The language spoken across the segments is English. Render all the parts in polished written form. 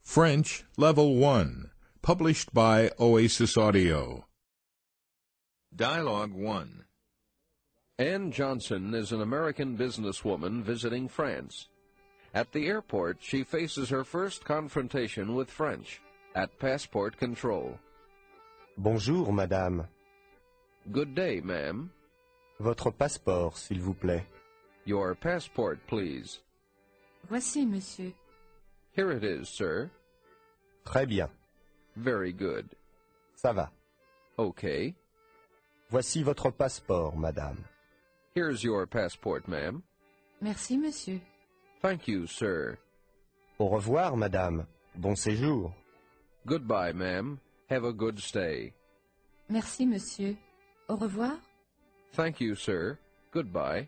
French Level 1, published by Oasis Audio. Dialogue 1. Ann Johnson is an American businesswoman visiting France. At the airport, she faces her first confrontation with French at passport control. Bonjour, madame. Good day, ma'am. Votre passeport, s'il vous plaît. Your passport, please. Voici, monsieur. Here it is, sir. Très bien. Very good. Ça va. Okay. Voici votre passeport, madame. Here's your passport, ma'am. Merci, monsieur. Thank you, sir. Au revoir, madame. Bon séjour. Goodbye, ma'am. Have a good stay. Merci, monsieur. Au revoir. Thank you, sir. Goodbye.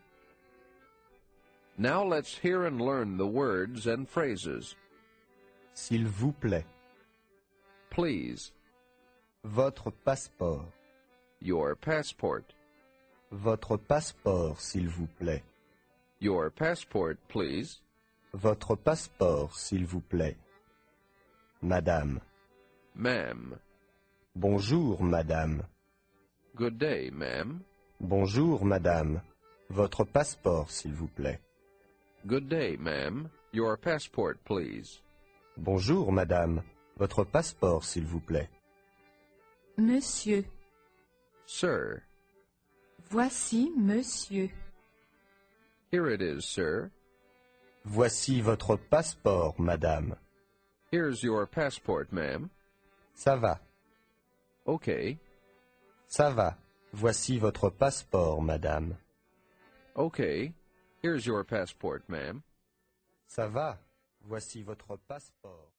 Now let's hear and learn the words and phrases. S'il vous plaît. Please. Votre passeport. Your passport. Votre passeport, s'il vous plaît. Your passport, please. Votre passeport, s'il vous plaît. Madame. Ma'am. Bonjour, madame. Good day, ma'am. Bonjour, madame. Votre passeport, s'il vous plaît. Good day, ma'am. Your passport, please. Bonjour, madame. Votre passeport, s'il vous plaît. Monsieur. Sir. Voici, monsieur. Here it is, sir. Voici votre passeport, madame. Here's your passport, ma'am. Ça va. Okay. Ça va. Voici votre passeport, madame. Okay. Here's your passport, ma'am. Ça va. Voici votre passeport.